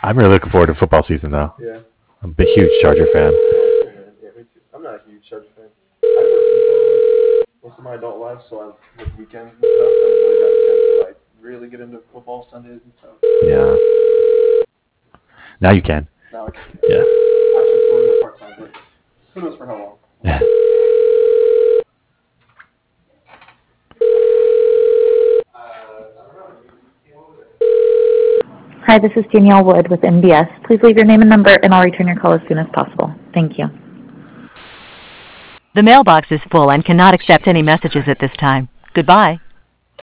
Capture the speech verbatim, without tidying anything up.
I'm really looking forward to football season, though. Yeah. I'm a big, huge Charger fan. Yeah, me too. I'm not a huge Charger fan. I work weekends most of my adult life, so I work weekends and stuff. So I haven't really got a chance to like really get into football Sundays and stuff. Yeah. Now you can. Now I can. Yeah. Actually, still doing it part time, but who knows for how long? Yeah. Hi, this is Danielle Wood with M B S. Please leave your name and number, and I'll return your call as soon as possible. Thank you. The mailbox is full and cannot accept any messages at this time. Goodbye.